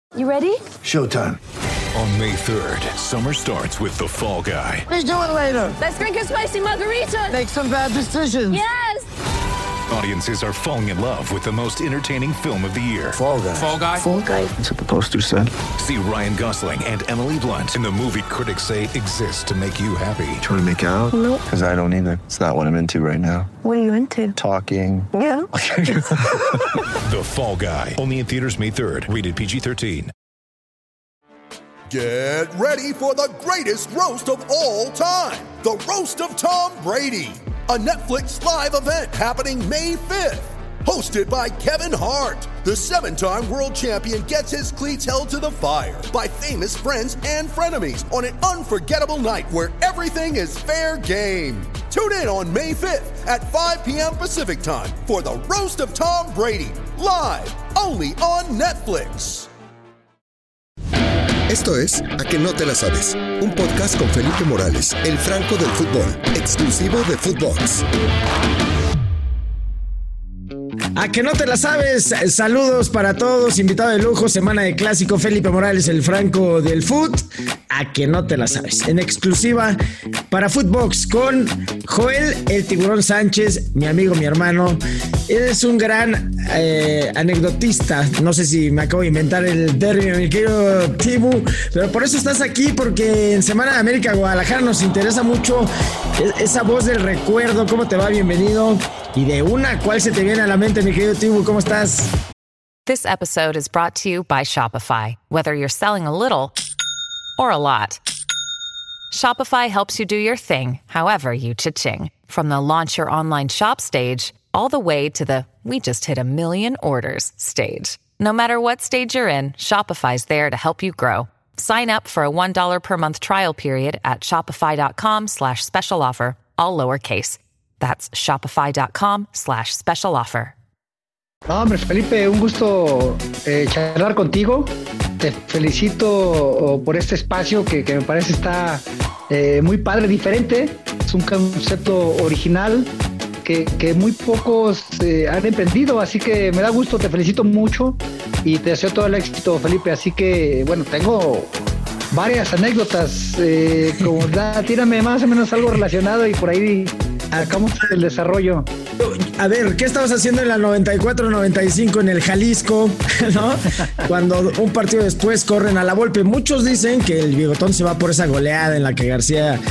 You ready? Showtime. On May 3rd, summer starts with The Fall Guy. Let's do it later. Let's drink a spicy margarita. Make some bad decisions. Yes! Audiences are falling in love with the most entertaining film of the year. Fall Guy. Fall Guy? Fall guy. That's what the poster said. See Ryan Gosling and Emily Blunt in the movie critics say exists to make you happy. Trying to make it out? Nope. Because I don't either. It's not what I'm into right now. What are you into? Talking. Yeah. The Fall Guy. Only in theaters May 3rd. Rated PG-13. Get ready for the greatest roast of all time. The Roast of Tom Brady. A Netflix live event happening May 5th. Hosted by Kevin Hart. The 7-time world champion gets his cleats held to the fire by famous friends and frenemies on an unforgettable night where everything is fair game. Tune in on May 5th at 5 p.m. Pacific time for the Roast of Tom Brady. Live only on Netflix. Esto es A Que No Te La Sabes, un podcast con Felipe Morales, el Franco del fútbol, exclusivo de Footbox. A que no te la sabes, saludos para todos, invitado de lujo, semana de clásico, Felipe Morales, el Franco del Foot. A que no te la sabes, en exclusiva para Footbox con Joel el Tiburón Sánchez, mi amigo, mi hermano. Eres un gran anecdotista, no sé si me acabo de inventar el término, mi querido Tibu, pero por eso estás aquí, porque en Semana de América Guadalajara nos interesa mucho esa voz del recuerdo. ¿Cómo te va? Bienvenido. Y de una, ¿cuál se te viene a la mente, mi querido Tibu? ¿Cómo estás? This episode is brought to you by Shopify. Whether you're selling a little or a lot, Shopify helps you do your thing, however you cha-ching. From the launch your online shop stage, all the way to the we just hit 1 million orders stage. No matter what stage you're in, Shopify's there to help you grow. Sign up for a $1 per month trial period at shopify.com/special offer, all lowercase. That's shopify.com/special offer. No, hombre, Felipe, un gusto charlar contigo. Te felicito por este espacio que me parece está muy padre, diferente. Es un concepto original que muy pocos han emprendido, así que me da gusto, te felicito mucho y te deseo todo el éxito, Felipe. Así que, bueno, tengo varias anécdotas, tírame más o menos algo relacionado y por ahí sacamos el desarrollo. A ver, ¿qué estabas haciendo en la 94-95 en el Jalisco, ¿no? Cuando un partido después corren a la Volpe. Muchos dicen que el Bigotón se va por esa goleada en la que García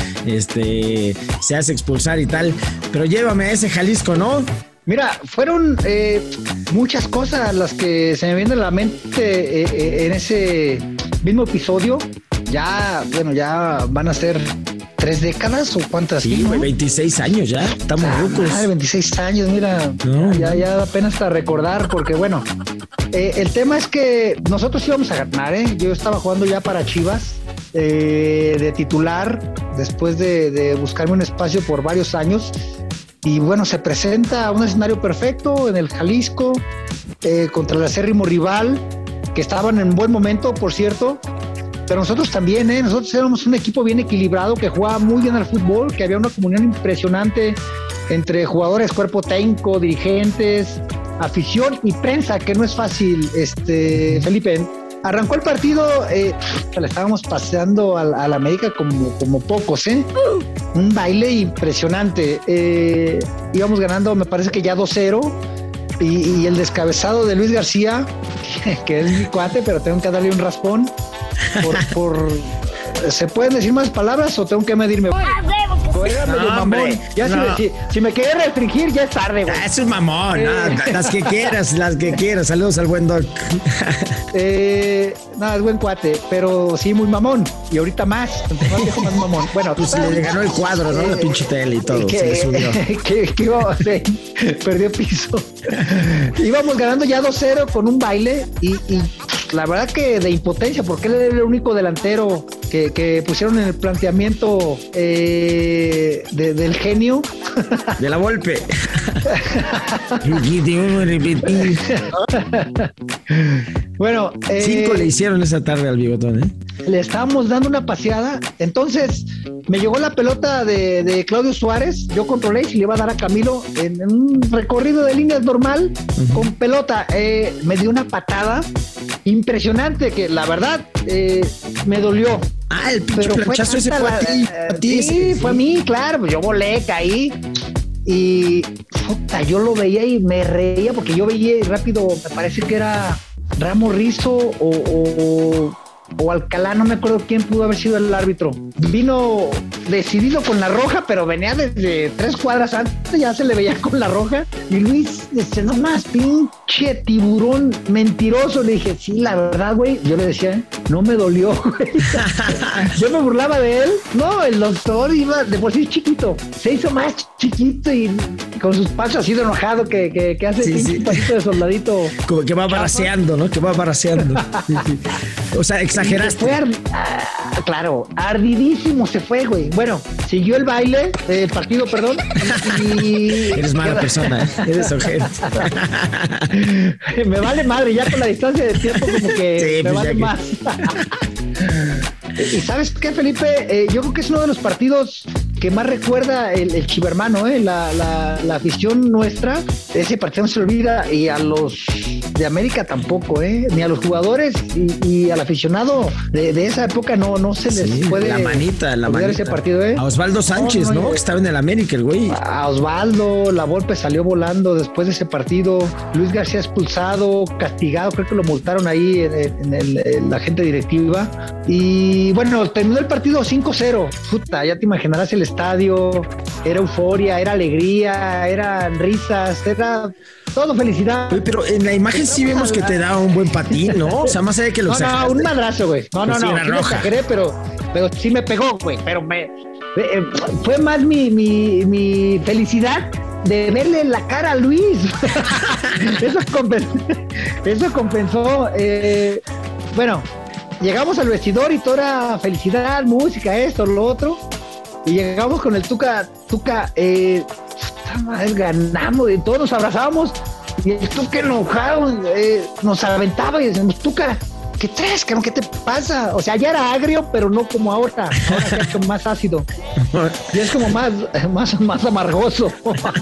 se hace expulsar y tal, pero llévame a ese Jalisco, ¿no? Mira, fueron muchas cosas las que se me vienen a la mente en ese mismo episodio. Ya van a ser 3 décadas o cuántas. Sí, ¿no? 26 años ya, estamos rucos. 26 años, mira, no. ya apenas para recordar, porque bueno, el tema es que nosotros íbamos a ganar, yo estaba jugando ya para Chivas, de titular, después de buscarme un espacio por varios años, y bueno, se presenta un escenario perfecto en el Jalisco, contra el acérrimo rival, que estaban en buen momento, por cierto. Pero nosotros también, nosotros éramos un equipo bien equilibrado, que jugaba muy bien al fútbol, que había una comunión impresionante entre jugadores, cuerpo técnico, dirigentes, afición y prensa, que no es fácil, Felipe. Arrancó el partido, le estábamos paseando a la América como pocos, un baile impresionante. Íbamos ganando, me parece que ya 2-0, y el descabezado de Luis García, que es mi cuate, pero tengo que darle un raspón. ¿Se pueden decir más palabras o tengo que medirme? No, hombre, ya no. Si me quieres restringir, ya es tarde, güey. Es un mamón, las que quieras. Saludos al buen Doc. No, es buen cuate, pero sí, muy mamón. Y ahorita más, más viejo, más mamón. Bueno, pues le ganó el cuadro, ¿no? La pinche tele y todo. Se le subió. Perdió piso. Íbamos ganando ya 2-0 con un baile y la verdad que de impotencia, porque él era el único delantero que pusieron en el planteamiento del genio. De la Volpe. Bueno, 5 le hicieron esa tarde al Bigotón, le estábamos dando una paseada, entonces me llegó la pelota de Claudio Suárez, yo controlé y se le iba a dar a Camilo en un recorrido de líneas normal, con pelota, me dio una patada impresionante que la verdad me dolió. El pinche planchazo ese fue a ti. Sí, fue a mí, claro, pues yo volé, caí y puta, yo lo veía y me reía porque yo veía rápido, me parece que era Ramos Rizzo o Alcalá, no me acuerdo quién pudo haber sido el árbitro. Vino decidido con la roja, pero venía desde 3 cuadras antes, ya se le veía con la roja. Y Luis dice, no más, pinche tiburón mentiroso. Le dije, sí, la verdad, güey. Yo le decía, no me dolió, güey. Yo me burlaba de él. No, el doctor iba, de por sí chiquito, se hizo más chiquito y con sus pasos así de enojado que hace pinche pasito de soldadito. Como que va baraceando, ¿no? Que va baraceando. O sea, exageraste. Claro, ardidísimo se fue, güey. Bueno, siguió el baile, el partido, perdón. Y eres mala persona, eres ojete. Me vale madre, ya con la distancia de tiempo como que me vale más. ¿Y sabes qué, Felipe? Yo creo que es uno de los partidos que más recuerda el chivermano, la afición nuestra. Ese partido no se olvida, y a los de América tampoco, ni a los jugadores y al aficionado de esa época no se les puede la manita ese partido, A Osvaldo Sánchez, ¿no? Que estaba en el América, el güey. A Osvaldo, la Volpe salió volando después de ese partido. Luis García expulsado, castigado, creo que lo multaron ahí en la gente directiva. Y bueno, terminó el partido 5-0. Puta, ya te imaginarás el estadio, era euforia, era alegría, eran risas, era todo felicidad. Oye, pero en la imagen sí vemos que te da un buen patín, ¿no? O sea, más allá de que lo exageraste. No, un madrazo, güey. No, sí lo exageré, pero sí me pegó, güey. Pero fue más mi felicidad de verle la cara a Luis. Eso compensó. Bueno, llegamos al vestidor y toda felicidad, música, esto, lo otro. Y llegamos con el Tuca, madre, ganamos, y todos nos abrazábamos, y el Tuca enojado nos aventaba y decíamos, Tuca, ¿qué traes, cabrón? ¿Qué te pasa? O sea, ya era agrio, pero no como ahora ya es como más ácido. Y es como más amargoso.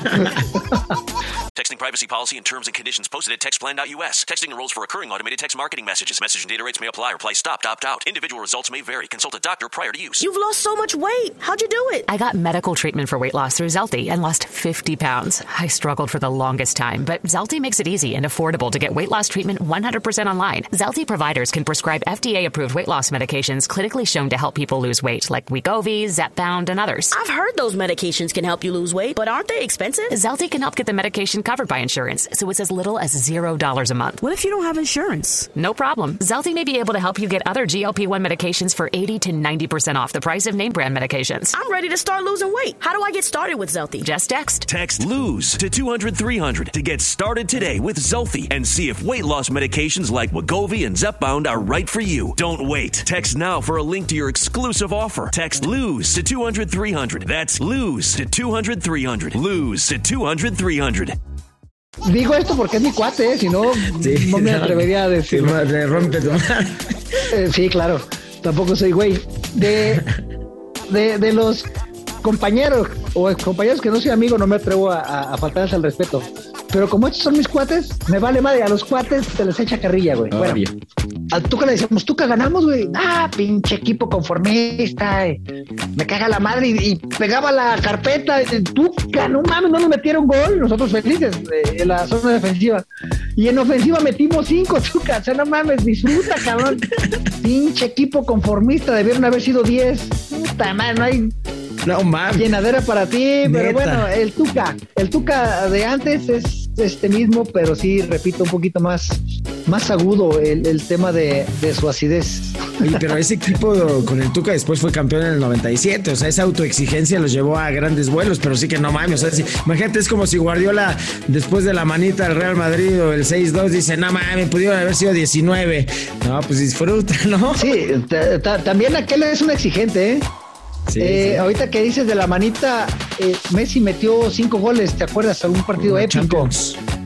Texting privacy policy and terms and conditions posted at textplan.us. Texting enrolls for recurring automated text marketing messages. Message and data rates may apply. Reply stop, opt out. Individual results may vary. Consult a doctor prior to use. You've lost so much weight. How'd you do it? I got medical treatment for weight loss through Zelty and lost 50 pounds. I struggled for the longest time, but Zelty makes it easy and affordable to get weight loss treatment 100% online. Zelty providers can prescribe FDA-approved weight loss medications clinically shown to help people lose weight, like Wegovy, Zepbound, and others. I've heard those medications can help you lose weight, but aren't they expensive? Zelty can help get the medication covered by insurance, so it's as little as $0 a month. What if you don't have insurance? No problem. Zelty may be able to help you get other GLP-1 medications for 80 to 90% off the price of name brand medications. I'm ready to start losing weight. How do I get started with Zelty? Just text. Text LOSE to 200-300 to get started today with Zelty and see if weight loss medications like Wegovy and Zepbound are right for you. Don't wait. Text now for a link to your exclusive offer. Text LOSE to 200-300. That's LOSE to 200-300. LOSE to 200-300. Digo esto porque es mi cuate, si no, no me atrevería a decir. Le rompe tu madre. Sí, claro. Tampoco soy güey. De los compañeros o excompañeros que no soy amigo, no me atrevo a faltarles al respeto. Pero como estos son mis cuates, me vale madre. A los cuates se les echa carrilla, güey. Bueno, al Tuca le decíamos, Tuca, ganamos, güey. Pinche equipo conformista. Me caga la madre y pegaba la carpeta. Tuca, no mames, no nos metieron gol. Nosotros felices en la zona defensiva. Y en ofensiva metimos 5, Tuca. O sea, no mames, disfruta, cabrón. Pinche equipo conformista, debieron haber sido 10. Puta madre, no hay... No mames. Llenadera para ti, Neta. pero bueno, el Tuca de antes es este mismo, pero sí, repito, un poquito más agudo el tema de su acidez. Oye, pero ese equipo con el Tuca después fue campeón en el 97, o sea, esa autoexigencia los llevó a grandes vuelos, pero sí que no mames, o sea, imagínate, es como si Guardiola después de la manita del Real Madrid o el 6-2 dice, no mames, pudieron haber sido 19. No, pues disfruta, ¿no? Sí, también aquel es un exigente, ¿eh? Sí, sí. Ahorita que dices de la manita, Messi metió 5 goles, ¿te acuerdas? Algún partido épico.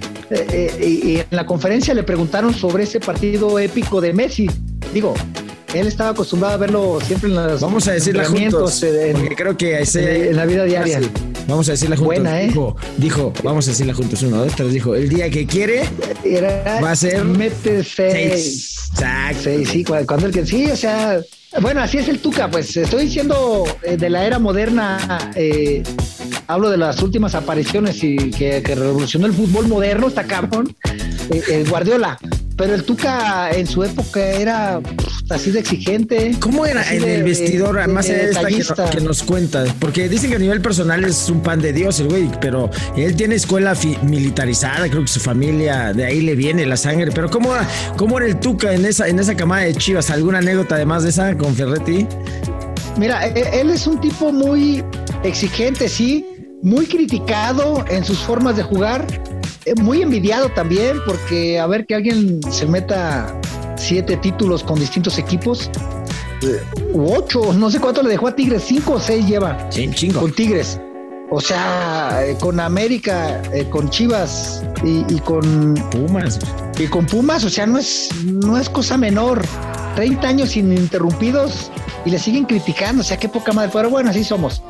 Y en la conferencia le preguntaron sobre ese partido épico de Messi. Digo, Él estaba acostumbrado a verlo siempre en los Vamos a decirla juntos, porque creo que en la vida diaria. Vamos a decirla juntos. Buena, Dijo, vamos a decirla juntos. 1, 2, 3, dijo, el día que quiere va a ser... Mete 6. Exacto. 6, sí, cuando el que... Sí, o sea... Bueno, así es el Tuca, pues estoy diciendo de la era moderna, hablo de las últimas apariciones y que revolucionó el fútbol moderno, está cabrón, el Guardiola. Pero el Tuca en su época era así de exigente. ¿Cómo era en el vestidor? Más allá de esta que nos cuenta. Porque dicen que a nivel personal es un pan de Dios el güey, pero él tiene escuela militarizada, creo que su familia de ahí le viene la sangre. Pero ¿cómo era el Tuca en esa camada de Chivas? ¿Alguna anécdota además de esa con Ferretti? Mira, él es un tipo muy exigente, sí, muy criticado en sus formas de jugar. Muy envidiado también, porque a ver que alguien se meta 7 títulos con distintos equipos, u 8, no sé cuánto le dejó a Tigres, 5 o 6 lleva. Sí, chingo. Con Tigres. O sea, con América, con Chivas y con Pumas. Y con Pumas, o sea, no es cosa menor. 30 años ininterrumpidos y le siguen criticando, o sea, qué poca madre. Pero bueno, así somos.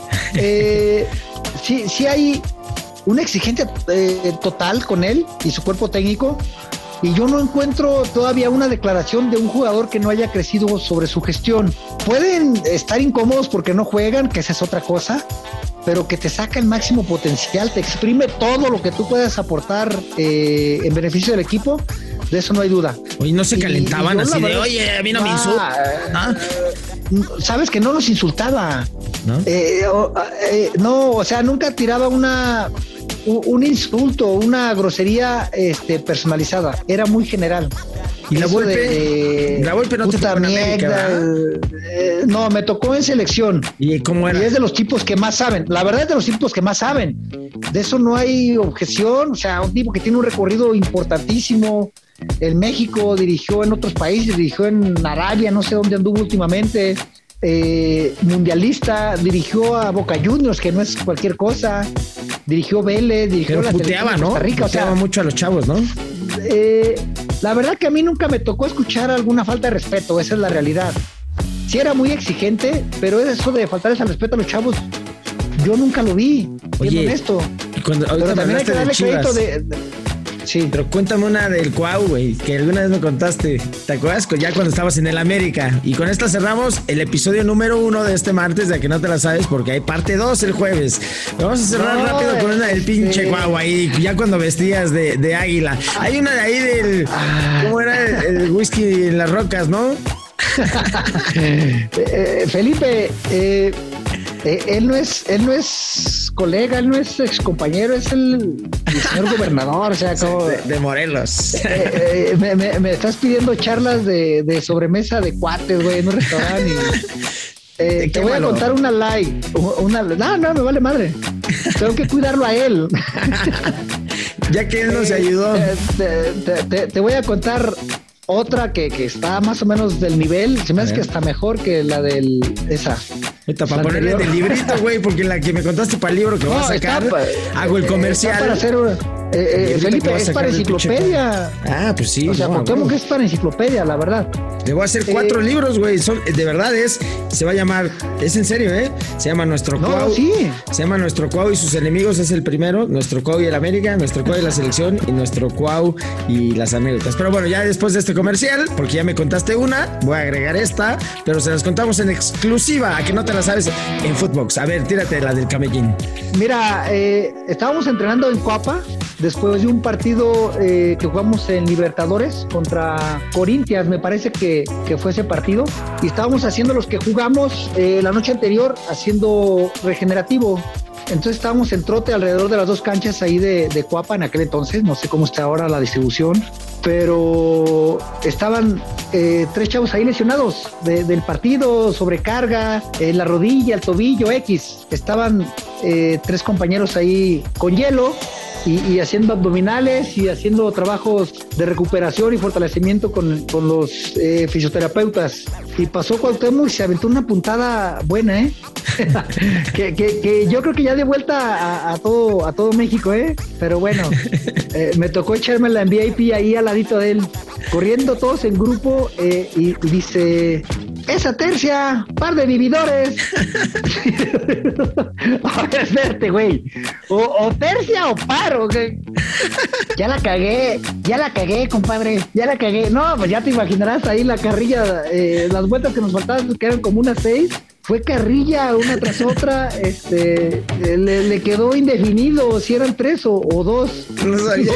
Sí hay una exigencia total con él y su cuerpo técnico, y yo no encuentro todavía una declaración de un jugador que no haya crecido sobre su gestión. Pueden estar incómodos porque no juegan, que esa es otra cosa, pero que te saca el máximo potencial, te exprime todo lo que tú puedas aportar en beneficio del equipo, de eso no hay duda. Oye, no se calentaban así de, oye, a mí no me insulta. Sabes que no los insultaba. ¿No? No, o sea, nunca tiraba un insulto, una grosería personalizada. Era muy general. ¿Y la Volpe no te tocó en América, no, me tocó en selección. ¿Y cómo era? Y es de los tipos que más saben. La verdad es de los tipos que más saben. De eso no hay objeción. O sea, un tipo que tiene un recorrido importantísimo. En México, dirigió en otros países, dirigió en Arabia, no sé dónde anduvo últimamente. Mundialista, dirigió a Boca Juniors, que no es cualquier cosa, dirigió Vélez, dirigió la puteaba, de Costa Rica, puteaba mucho a los chavos, ¿no? La verdad que a mí nunca me tocó escuchar alguna falta de respeto, esa es la realidad. Sí era muy exigente, pero eso de faltarles al respeto a los chavos, yo nunca lo vi, siendo honesto. Pero también hay que darle crédito Sí. Pero cuéntame una del Cuau, güey, que alguna vez me contaste. ¿Te acuerdas? Ya cuando estabas en el América. Y con esta cerramos el episodio número 1 de este martes, de que no te la sabes, porque hay parte 2 el jueves. Vamos a cerrar rápido con una del pinche Cuau ahí, ya cuando vestías de águila. Hay una de ahí del... ¿Cómo era el whisky en las rocas, no? Felipe, él no es colega, él no es excompañero, es el señor gobernador, o sea, como de Morelos. Me estás pidiendo charlas de sobremesa de cuates, güey, en un restaurante. Te voy a contar una lie. No, me vale madre. Tengo que cuidarlo a él. Ya que él nos ayudó. Te voy a contar otra que está más o menos del nivel, se me hace que está mejor que la esa. Para ponerle del librito, güey, porque la que me contaste para el libro que vas a sacar, hago el comercial. Para hacer Felipe, es para enciclopedia. Pues sí. O sea, ¿cómo que es para enciclopedia, la verdad? Le voy a hacer 4 libros, güey. De verdad se va a llamar, es en serio, se llama Nuestro Cuau. Sí. Se llama Nuestro Cuau y sus enemigos, es el primero. Nuestro Cuau y el América, Nuestro Cuau y la selección, y Nuestro Cuau y las anécdotas. Pero bueno, ya después de este comercial, porque ya me contaste una, voy a agregar esta, pero se las contamos en exclusiva, a que no te la sabes, en Footbox. A ver, tírate la del camellín. Mira, estábamos entrenando en Coapa después de un partido que jugamos en Libertadores contra Corinthians, me parece que fue ese partido, y estábamos haciendo los que jugamos la noche anterior, haciendo regenerativo. Entonces estábamos en trote alrededor de las 2 canchas ahí de Coapa en aquel entonces, no sé cómo está ahora la distribución, pero estaban 3 chavos ahí lesionados del partido, sobrecarga, la rodilla, el tobillo, X. Estaban 3 compañeros ahí con hielo y haciendo abdominales y haciendo trabajos de recuperación y fortalecimiento con los fisioterapeutas. Y pasó Cuauhtémoc y se aventó una puntada buena, que yo creo que ya de vuelta a todo México, pero bueno, me tocó echarme la VIP ahí al ladito de él, corriendo todos en grupo, y dice: esa tercia, par de vividores. A ver, espérate, güey. O tercia o paro, güey. Ya la cagué, compadre. Ya la cagué. No, pues ya te imaginarás ahí la carrilla, las vueltas que nos faltaban, que eran como unas 6. Fue carrilla una tras otra, le quedó indefinido si eran 3 o 2. No sabía.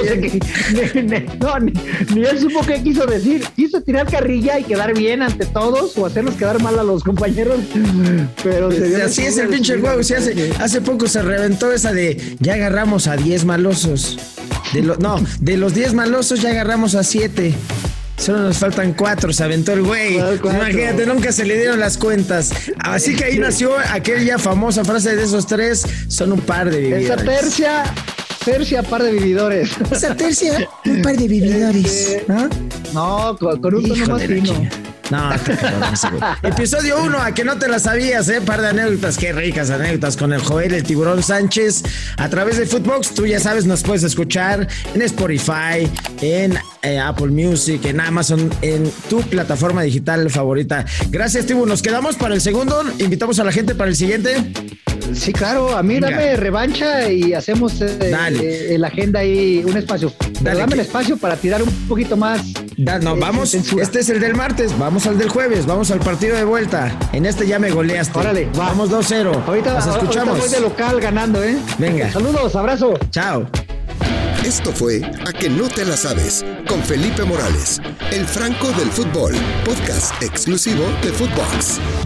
Ni él supo qué quiso decir. Quiso tirar carrilla y quedar bien ante todos o hacernos quedar mal a los compañeros. Pero así es el pinche juego. Hace poco se reventó esa de ya agarramos a 10 malosos. De los 10 malosos ya agarramos a 7. Solo nos faltan 4, se aventó el güey. Imagínate, nunca se le dieron las cuentas. Así que ahí nació aquella famosa frase de esos 3, son un par de vividores. Esa tercia, par de vividores. Esa tercia, un par de vividores. No, con un tono más fino. No, episodio 1, a que no te la sabías, par de anécdotas, qué ricas anécdotas con el Joel, el Tiburón Sánchez, a través de Footbox. Tú ya sabes, nos puedes escuchar en Spotify, en Apple Music, en Amazon, en tu plataforma digital favorita. Gracias, Tibu, nos quedamos para el segundo, invitamos a la gente para el siguiente. Sí, claro, a mí dame revancha y hacemos la agenda ahí, un espacio. Dame el espacio para tirar un poquito más. Vamos, censura. Este es el del martes, vamos al del jueves, vamos al partido de vuelta. En este ya me goleaste. Órale, vamos 2-0. Ahorita nos escuchamos. Ahorita voy de local ganando, Venga. Saludos, abrazo. Chao. Esto fue A que no te la sabes, con Felipe Morales, el Franco del fútbol, podcast exclusivo de Footbox.